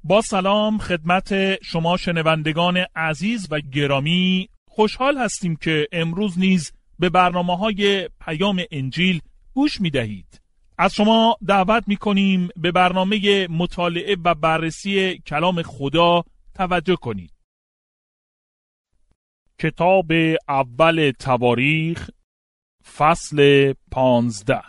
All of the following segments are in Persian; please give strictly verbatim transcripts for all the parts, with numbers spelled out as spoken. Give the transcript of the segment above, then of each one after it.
با سلام خدمت شما شنوندگان عزیز و گرامی، خوشحال هستیم که امروز نیز به برنامه‌های پیام انجیل گوش می‌دهید. از شما دعوت می‌کنیم به برنامه مطالعه و بررسی کلام خدا توجه کنید. کتاب اول تواریخ فصل پانزده.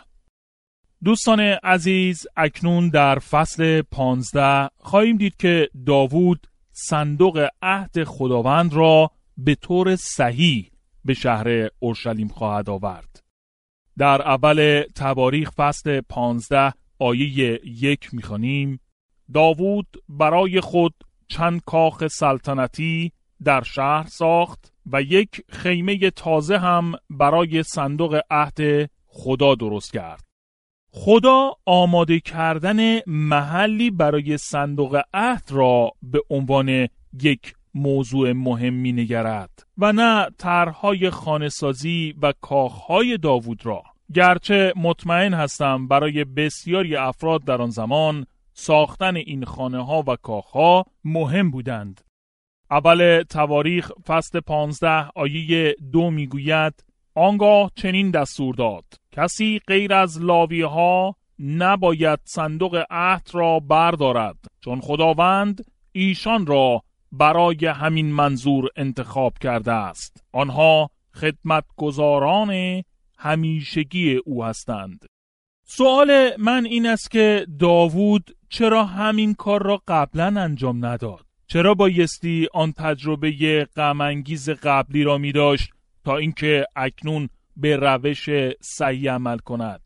دوستان عزیز، اکنون در فصل پانزده خواهیم دید که داوود صندوق عهد خداوند را به طور صحیح به شهر اورشلیم خواهد آورد. در اول تواریخ فصل پانزده آیه یک می‌خوانیم: داوود برای خود چند کاخ سلطنتی در شهر ساخت و یک خیمه تازه هم برای صندوق عهد خدا درست کرد. خدا آماده کردن محلی برای صندوق عهد را به عنوان یک موضوع مهم می‌نگرد و نه طرح‌های خانه‌سازی و کاخ‌های داوود را، گرچه مطمئن هستم برای بسیاری افراد در آن زمان ساختن این خانه‌ها و کاخ‌ها مهم بودند. اول تواریخ فصل پانزده آیه دو میگوید: آنگاه چنین دستور داد: کسی غیر از لاوی‌ها نباید صندوق عهد را بردارد، چون خداوند ایشان را برای همین منظور انتخاب کرده است. آنها خدمتگزاران همیشگی او هستند. سوال من این است که داوود چرا همین کار را قبلا انجام نداد؟ چرا بایستی آن تجربه غم انگیز قبلی را می داشت تا اینکه اکنون به روش صحیح عمل کند؟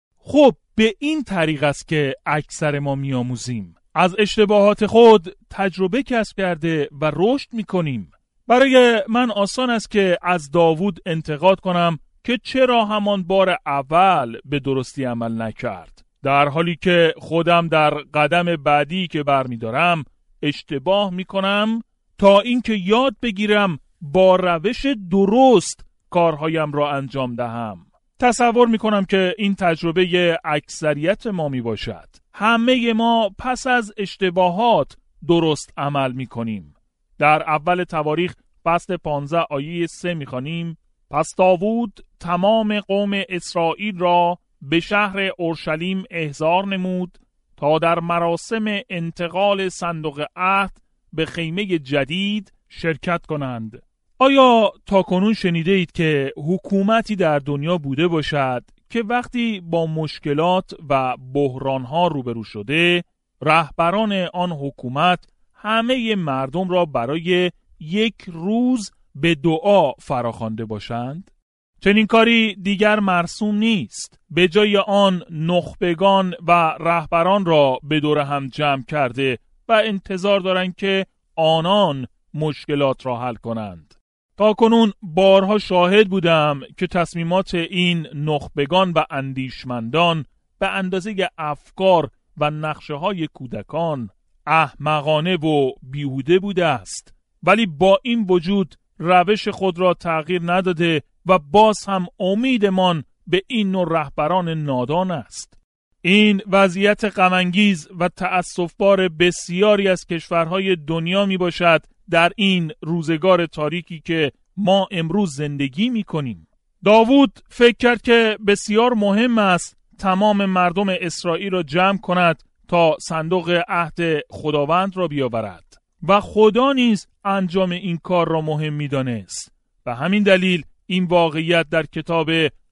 خب به این طریق است که اکثر ما می‌آموزیم. از اشتباهات خود تجربه کسب کرده و رشد می‌کنیم. برای من آسان است که از داوود انتقاد کنم که چرا همان بار اول به درستی عمل نکرد، در حالی که خودم در قدم بعدی که برمی‌دارم اشتباه می‌کنم تا اینکه یاد بگیرم با روش درست کارهایم را انجام دهم. تصور می‌کنم که این تجربه اکثریت ما می‌باشد. همه ما پس از اشتباهات درست عمل می‌کنیم. در اول تواریخ فصل پانزده آیه سه می‌خوانیم: پس داوود تمام قوم اسرائیل را به شهر اورشلیم احضار نمود تا در مراسم انتقال صندوق عهد به خیمه جدید شرکت کنند. آیا تاکنون شنیده اید که حکومتی در دنیا بوده باشد که وقتی با مشکلات و بحرانها روبرو شده، رهبران آن حکومت همه مردم را برای یک روز به دعا فراخوانده باشند؟ چنین کاری دیگر مرسوم نیست. به جای آن نخبگان و رهبران را به دور هم جمع کرده و انتظار دارند که آنان مشکلات را حل کنند. تا کنون بارها شاهد بودم که تصمیمات این نخبگان و اندیشمندان به اندازه افکار و نقشه های کودکان احمقانه و بیهوده بوده است، ولی با این وجود روش خود را تغییر نداده و باز هم امیدمان به این نوع رهبران نادان است. این وضعیت غم‌انگیز و تأسف‌بار بسیاری از کشورهای دنیا می باشد در این روزگار تاریکی که ما امروز زندگی می کنیم. داوود فکر کرد که بسیار مهم است تمام مردم اسرائیل را جمع کند تا صندوق عهد خداوند را بیاورد و خدا نیز انجام این کار را مهم می دانست. و همین دلیل این واقعیت در کتاب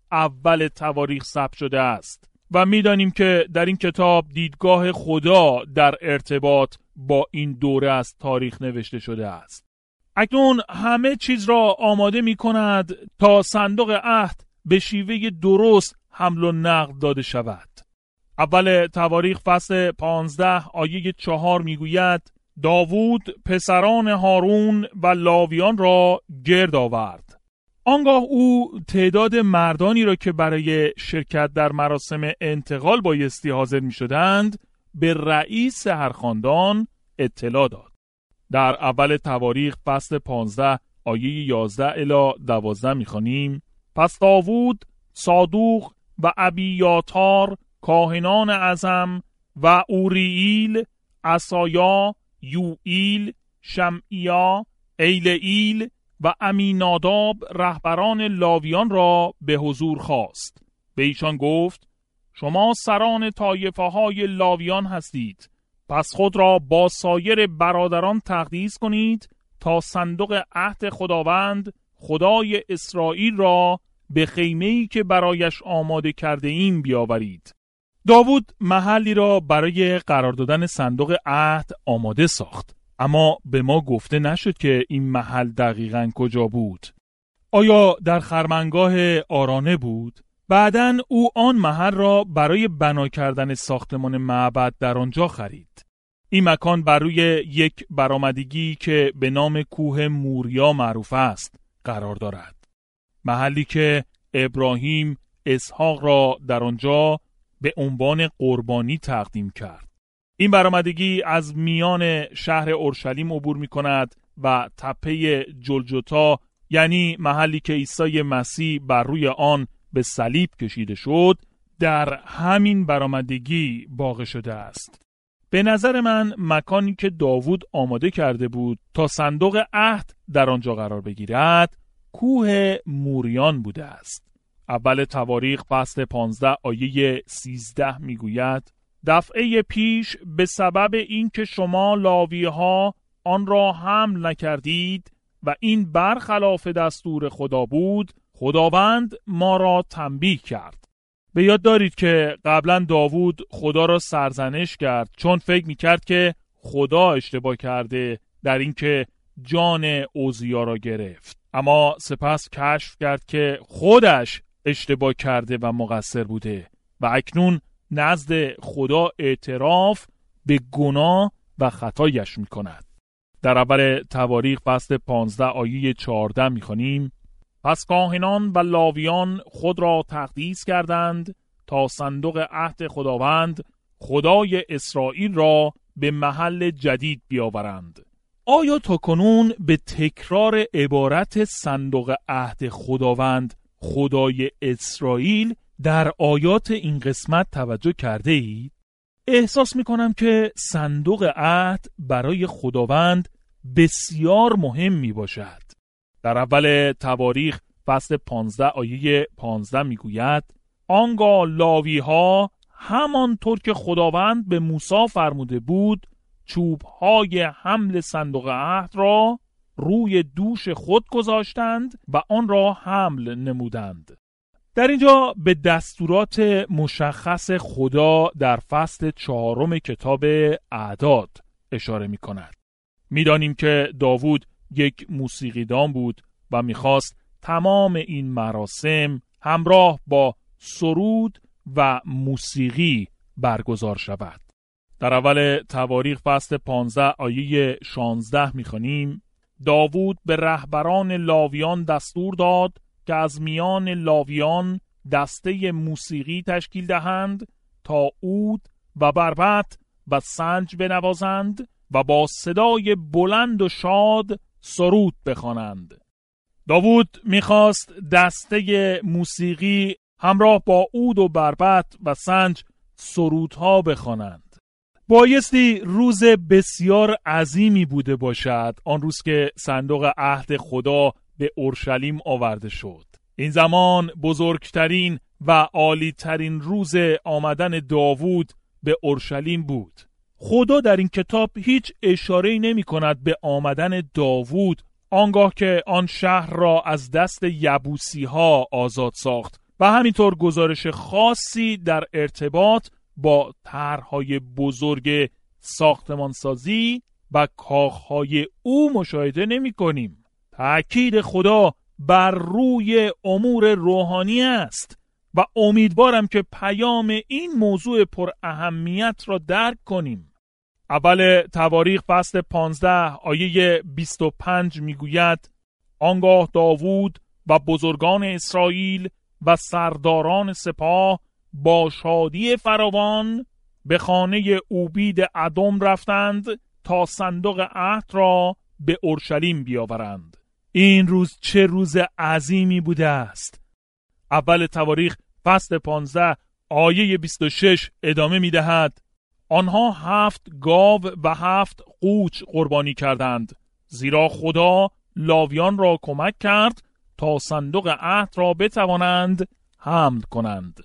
اول تواریخ ثبت شده است و می دانیم که در این کتاب دیدگاه خدا در ارتباط با این دوره از تاریخ نوشته شده است. اکنون همه چیز را آماده می کند تا صندوق عهد به شیوه درست حمل و نقل داده شود. اول تواریخ فصل پانزده آیه چهار می گوید: داوود پسران هارون و لاویان را گرد آورد. آنگاه او تعداد مردانی را که برای شرکت در مراسم انتقال بایستی حاضر می شدند به رئیس هر خاندان اطلاع داد. در اول تواریخ فصل پانزده آیه یازده الی دوازده می خوانیم: پس داوود صادوق و ابیاتار کاهنان اعظم و اورییل، عصایا، یوئیل، شمعیا، ایلئیل و امیناداب رهبران لاویان را به حضور خواست. به ایشان گفت: شما سران طایفه های لاویان هستید، پس خود را با سایر برادران تقدیس کنید تا صندوق عهد خداوند خدای اسرائیل را به خیمه‌ای که برایش آماده کرده ایم بیاورید. داوود محلی را برای قرار دادن صندوق عهد آماده ساخت، اما به ما گفته نشد که این محل دقیقاً کجا بود. آیا در خرمنگاه آرانه بود؟ بعداً او آن محل را برای بنا کردن ساختمان معبد در آنجا خرید. این مکان بر روی یک برآمدگی که به نام کوه موریا معروف است قرار دارد. محلی که ابراهیم اسحاق را در آنجا به عنوان قربانی تقدیم کرد. این برآمدگی از میان شهر اورشلیم عبور می کند و تپه جلجتا، یعنی محلی که عیسی مسیح بر روی آن به صلیب کشیده شد، در همین برآمدگی واقع شده است. به نظر من مکانی که داوود آماده کرده بود تا صندوق عهد در آنجا قرار بگیرد، کوه موریان بوده است. اول تواریخ فصل پانزده آیه سیزده میگوید: دفعه پیش به سبب اینکه شما لاوی‌ها آن را حمل نکردید و این برخلاف دستور خدا بود، خداوند ما را تنبیه کرد. به یاد دارید که قبلا داوود خدا را سرزنش کرد چون فکر میکرد که خدا اشتباه کرده در اینکه جان عزیا را گرفت، اما سپس کشف کرد که خودش اشتباه کرده و مقصر بوده و اکنون نزد خدا اعتراف به گناه و خطایش میکند. در اول تواریخ فصل پانزده آیه چهارده میخوانیم: پس کاهنان و لاویان خود را تقدیس کردند تا صندوق عهد خداوند خدای اسرائیل را به محل جدید بیاورند. آیا تا کنون به تکرار عبارت صندوق عهد خداوند خدای اسرائیل در آیات این قسمت توجه کرده اید؟ احساس می کنم که صندوق عهد برای خداوند بسیار مهم می باشد. در اول تواریخ فصل پانزده آیه پانزده می گوید: آنگاه لاوی ها همانطور که خداوند به موسی فرموده بود چوب های حمل صندوق عهد را روی دوش خود گذاشتند و آن را حمل نمودند. در اینجا به دستورات مشخص خدا در فصل چهارم کتاب اعداد اشاره می کند. می دانیم که داوود یک موسیقیدان بود و می خواست تمام این مراسم همراه با سرود و موسیقی برگزار شود. در اول تواریخ فصل پانزده آیه شانزده می خوانیم: داوود به رهبران لاویان دستور داد که از میان لاویان دسته موسیقی تشکیل دهند تا عود و بربط و سنج بنوازند و با صدای بلند و شاد سرود بخوانند. داوود میخواست دسته موسیقی همراه با عود و بربط و سنج سرودها بخوانند. بایستی روز بسیار عظیمی بوده باشد آن روز که صندوق عهد خدا به اورشلیم آورده شد. این زمان بزرگترین و عالیترین روز آمدن داوود به اورشلیم بود. خدا در این کتاب هیچ اشاره‌ای نمی کند به آمدن داوود آنگاه که آن شهر را از دست یبوسی ها آزاد ساخت و همینطور گزارش خاصی در ارتباط با طرح‌های بزرگ ساختمانسازی و کاخهای او مشاهده نمی کنیم. تأکید خدا بر روی امور روحانی است و امیدوارم که پیام این موضوع پر اهمیت را درک کنیم. اول تواریخ فصل پانزده آیه بیست و پنج میگوید: آنگاه داوود و بزرگان اسرائیل و سرداران سپاه با شادی فراوان به خانه اوبید ادم رفتند تا صندوق عهد را به اورشلیم بیاورند. این روز چه روز عظیمی بوده است. اول تواریخ فصل پانزده آیه بیست و شش ادامه می دهد: آنها هفت گاو و هفت قوچ قربانی کردند، زیرا خدا لاویان را کمک کرد تا صندوق عهد را بتوانند حمل کنند.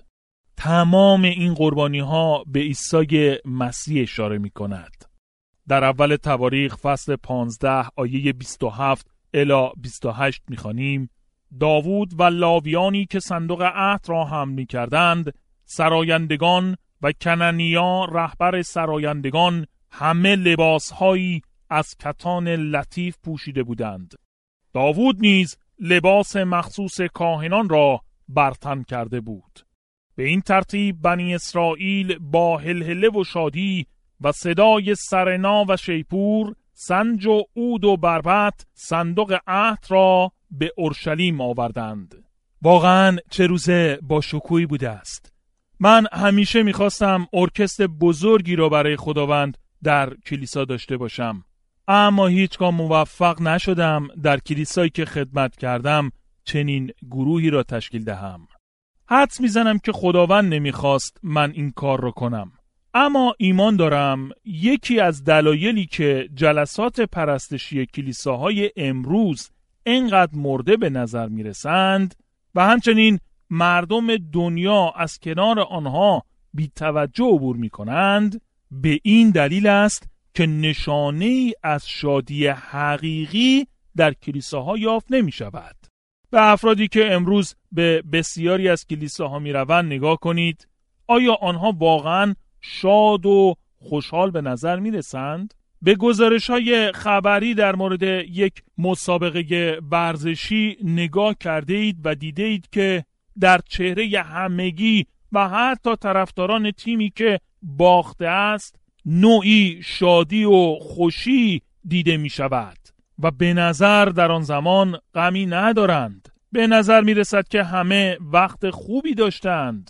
تمام این قربانی ها به عیسی مسیح اشاره می کند. در اول تواریخ فصل پانزده آیه بیست و هفت الی بیست و هشت می خوانیم: داوود و لاویانی که صندوق عهد را حمل می کردند، سرایندگان و کنعانیا رهبر سرایندگان، همه لباسهایی از کتان لطیف پوشیده بودند. داوود نیز لباس مخصوص کاهنان را برتن کرده بود. به این ترتیب بنی اسرائیل با هلهله و شادی و صدای سرنا و شیپور، سنج و عود و بربط صندوق عهد را به اورشلیم آوردند. واقعاً چه روز با شکوهی بوده است. من همیشه میخواستم ارکستر بزرگی را برای خداوند در کلیسا داشته باشم، اما هیچگاه موفق نشدم در کلیسایی که خدمت کردم چنین گروهی را تشکیل دهم. حدس میزنم که خداوند نمیخواست من این کار را کنم، اما ایمان دارم یکی از دلایلی که جلسات پرستشی کلیساهای امروز اینقدر مرده به نظر میرسند و همچنین مردم دنیا از کنار آنها بی توجه عبور میکنند، به این دلیل است که نشانه‌ای از شادی حقیقی در کلیساها یافت نمی شود. به افرادی که امروز به بسیاری از کلیساها می روند نگاه کنید. آیا آنها واقعاً شاد و خوشحال به نظر می رسند؟ به گزارش‌های خبری در مورد یک مسابقه ورزشی نگاه کرده اید و دیده اید که در چهره همگی و حتی طرفداران تیمی که باخته است نوعی شادی و خوشی دیده می شود و به نظر در آن زمان غمی ندارند. به نظر می رسد که همه وقت خوبی داشتند.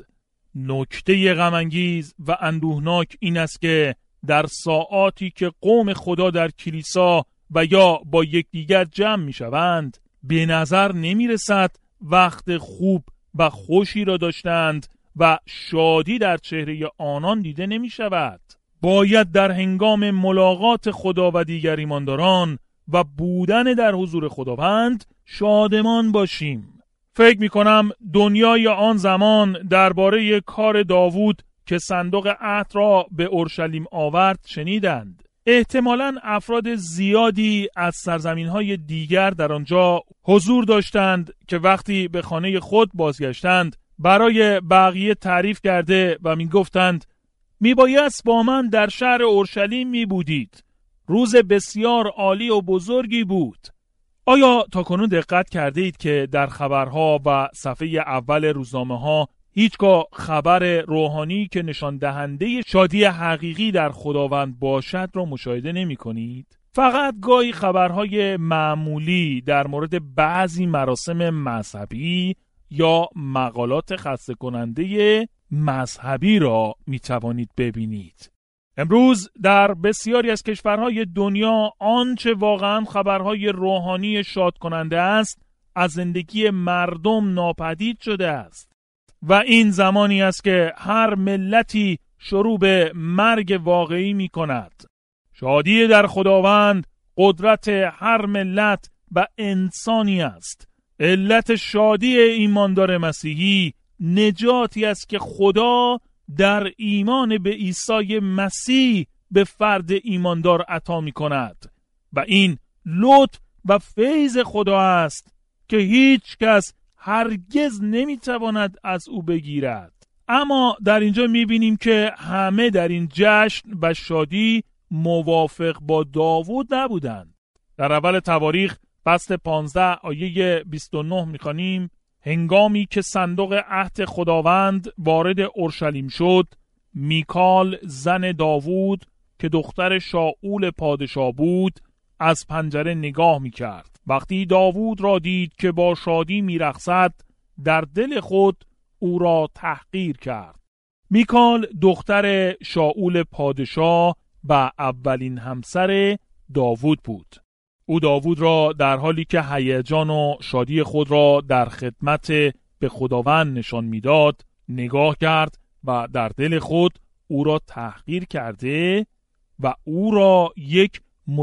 نکته غم‌انگیز و اندوهناک این است که در ساعاتی که قوم خدا در کلیسا و یا با یکدیگر جمع می شوند، به نظر نمی رسد وقت خوب و خوشی را داشتند و شادی در چهره آنان دیده نمی شود. باید در هنگام ملاقات خدا و دیگر ایمانداران و بودن در حضور خداوند شادمان باشیم. فکر می کنم دنیای آن زمان درباره کار داوود که صندوق عهد را به اورشلیم آورد شنیدند. احتمالاً افراد زیادی از سرزمین‌های دیگر در آنجا حضور داشتند که وقتی به خانه خود بازگشتند برای بقیه تعریف کرده و می گفتند میبایست با من در شهر اورشلیم می بودید. روز بسیار عالی و بزرگی بود. آیا تاکنون دقت کرده اید که در خبرها و صفحه اول روزنامه ها هیچگاه خبر روحانی که نشان دهنده شادی حقیقی در خداوند باشد را مشاهده نمی کنید؟ فقط گاهی خبرهای معمولی در مورد بعضی مراسم مذهبی یا مقالات خسته کننده مذهبی را می توانید ببینید. امروز در بسیاری از کشورهای دنیا آنچه واقعا خبرهای روحانی شاد کننده است از زندگی مردم ناپدید شده است و این زمانی است که هر ملتی شروع به مرگ واقعی می کند. شادی در خداوند قدرت هر ملت و انسانی است. علت شادی ایماندار مسیحی نجاتی است که خدا در ایمان به عیسی مسیح به فرد ایماندار عطا می کند و این لطف و فیض خدا است که هیچ کس هرگز نمی تواند از او بگیرد. اما در اینجا می بینیم که همه در این جشن و شادی موافق با داوود نبودند. در اول تواریخ فصل پانزده آیه بیست و نه می خوانیم هنگامی که صندوق عهد خداوند وارد اورشلیم شد، میکال زن داوود که دختر شاول پادشاه بود از پنجره نگاه میکرد. وقتی داوود را دید که با شادی میرقصد، در دل خود او را تحقیر کرد. میکال دختر شاول پادشاه و اولین همسر داوود بود. او داوود را در حالی که هیجان و شادی خود را در خدمت به خداوند نشان میداد نگاه کرد و در دل خود او را تحقیر کرده و او را یک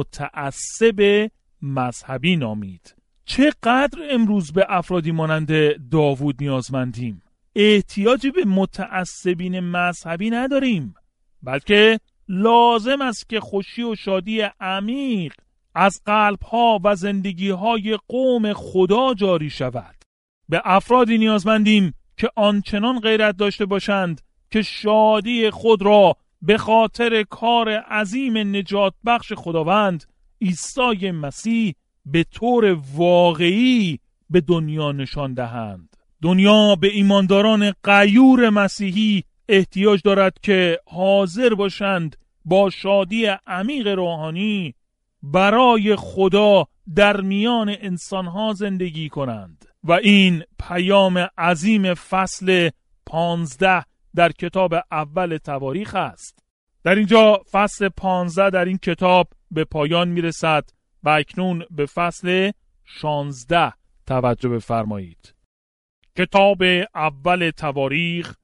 متعصب مذهبی نامید. چقدر امروز به افرادی مانند داوود نیازمندیم. احتیاجی به متعصبین مذهبی نداریم، بلکه لازم است که خوشی و شادی عمیق از قلب‌ها و زندگی‌های قوم خدا جاری شود. به افرادی نیازمندیم که آنچنان غیرت داشته باشند که شادی خود را به خاطر کار عظیم نجات بخش خداوند عیسی مسیح به طور واقعی به دنیا نشان دهند. دنیا به ایمانداران غیور مسیحی احتیاج دارد که حاضر باشند با شادی عمیق روحانی برای خدا در میان انسانها زندگی کنند و این پیام عظیم فصل پانزده در کتاب اول تواریخ است. در اینجا فصل پانزده در این کتاب به پایان میرسد و اکنون به فصل شانزده توجه بفرمایید. کتاب اول تواریخ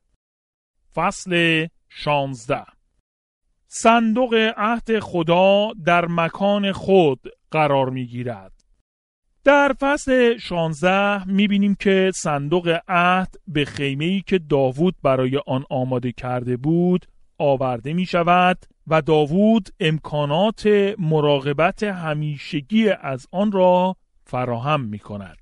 فصل شانزده. صندوق عهد خدا در مکان خود قرار می گیرد. در فصل شانزده می بینیم که صندوق عهد به خیمه‌ای که داوود برای آن آماده کرده بود آورده می شود و داوود امکانات مراقبت همیشگی از آن را فراهم می کند.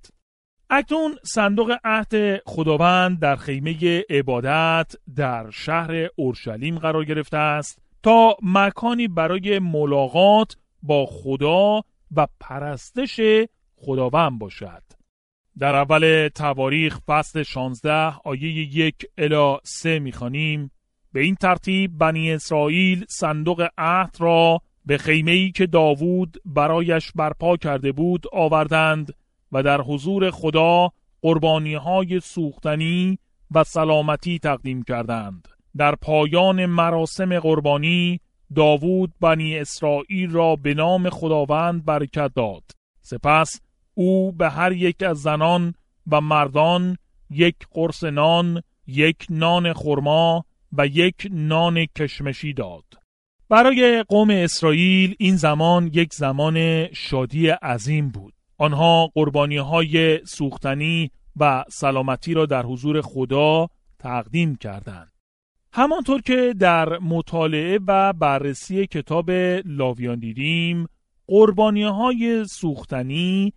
اکنون صندوق عهد خداوند در خیمه عبادت در شهر اورشلیم قرار گرفته است تا مکانی برای ملاقات با خدا و پرستش خداوند باشد. در اول تواریخ فصل شانزده آیه یک الی سه می‌خوانیم: به این ترتیب بنی اسرائیل صندوق عهد را به خیمه‌ای که داوود برایش برپا کرده بود آوردند و در حضور خدا قربانی‌های سوختنی و سلامتی تقدیم کردند. در پایان مراسم قربانی داوود بنی اسرائیل را به نام خداوند برکت داد. سپس او به هر یک از زنان و مردان یک قرص نان، یک نان خرما و یک نان کشمشی داد. برای قوم اسرائیل این زمان یک زمان شادی عظیم بود. آنها قربانی‌های سوختنی و سلامتی را در حضور خدا تقدیم کردند. همانطور که در مطالعه و بررسی کتاب لاویان دیدیم، قربانی‌های سوختنی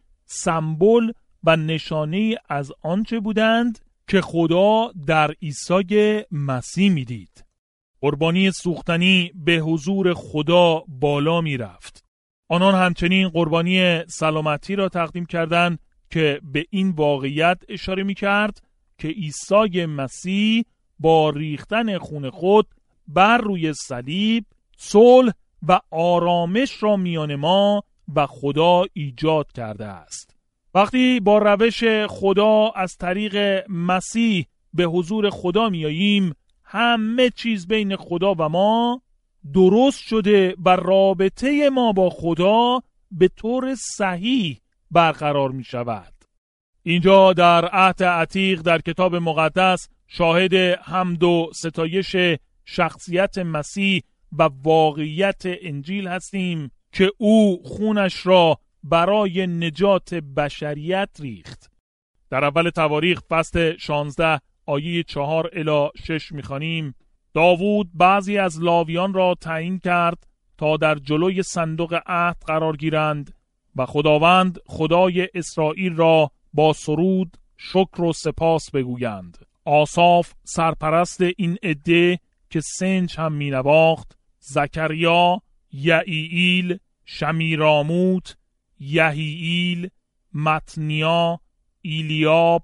سمبل و نشانه از آنچه بودند که خدا در عیسی مسیح می‌دید. قربانی سوختنی به حضور خدا بالا می‌رفت. آنان همچنین قربانی سلامتی را تقدیم کردند که به این واقعیت اشاره می‌کرد که عیسی مسیح با ریختن خون خود بر روی صلیب صلح و آرامش را میان ما و خدا ایجاد کرده است. وقتی با روش خدا از طریق مسیح به حضور خدا میاییم، همه چیز بین خدا و ما درست شده و رابطه ما با خدا به طور صحیح برقرار می شود. اینجا در عهد عتیق در کتاب مقدس شاهد حمد و ستایش شخصیت مسیح و واقعیت انجیل هستیم که او خونش را برای نجات بشریت ریخت. در اول تواریخ فصل شانزده آیه چهار الی شش می‌خوانیم: داوود بعضی از لاویان را تعیین کرد تا در جلوی صندوق عهد قرار گیرند و خداوند خدای اسرائیل را با سرود شکر و سپاس بگویند. آساف سرپرست این عده که سنج هم می نواخت، زکریا، یعییل، شمیراموت، یحییل، متنیا، ایلیاب،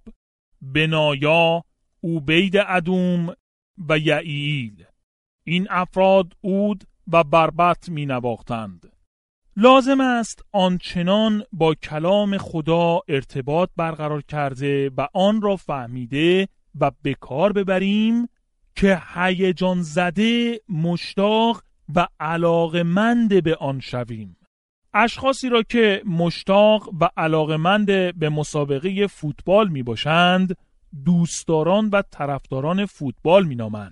بنایا، عبید ادوم و یعییل. این افراد عود و بربط می نواختند. لازم است آنچنان با کلام خدا ارتباط برقرار کرده و آن را فهمیده و به کار ببریم که هیجان زده، مشتاق و علاقمند به آن شویم. اشخاصی را که مشتاق و علاقمند به مسابقه فوتبال می باشند، دوستداران و طرفداران فوتبال می نامند.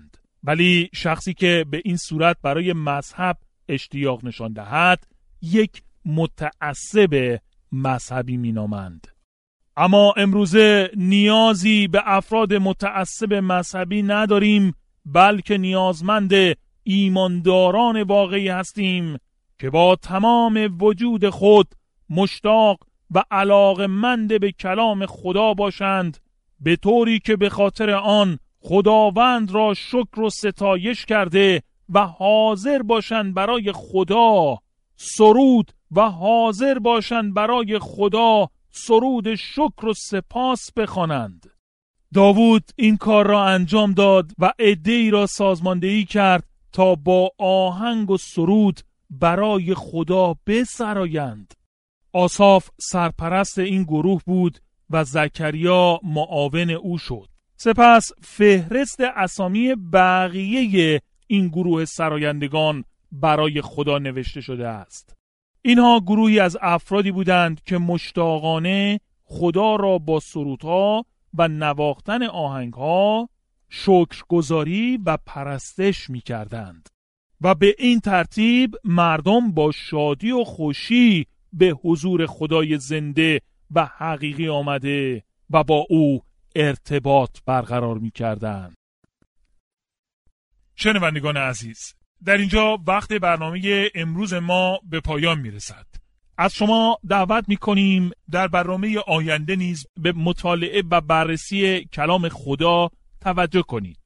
ولی شخصی که به این صورت برای مذهب اشتیاق نشان دهد یک متعصب مذهبی مینامند. اما امروزه نیازی به افراد متعصب مذهبی نداریم، بلکه نیازمند ایمانداران واقعی هستیم که با تمام وجود خود مشتاق و علاقه‌مند به کلام خدا باشند، به طوری که به خاطر آن خداوند را شکر و ستایش کرده و حاضر باشند برای خدا سرود و حاضر باشند برای خدا سرود شکر و سپاس بخوانند. داوود این کار را انجام داد و عده‌ای را سازماندهی کرد تا با آهنگ و سرود برای خدا بسرایند. آساف سرپرست این گروه بود و زکریا معاون او شد. سپس فهرست اسامی بقیه این گروه سرایندگان برای خدا نوشته شده است. اینها گروهی از افرادی بودند که مشتاقانه خدا را با سرودها و نواختن آهنگها شکرگزاری و پرستش می کردند و به این ترتیب مردم با شادی و خوشی به حضور خدای زنده و حقیقی آمده و با او ارتباط برقرار می کردند. شنوندگان عزیز، در اینجا وقت برنامه امروز ما به پایان می رسد. از شما دعوت می کنیم در برنامه آینده نیز به مطالعه و بررسی کلام خدا توجه کنید.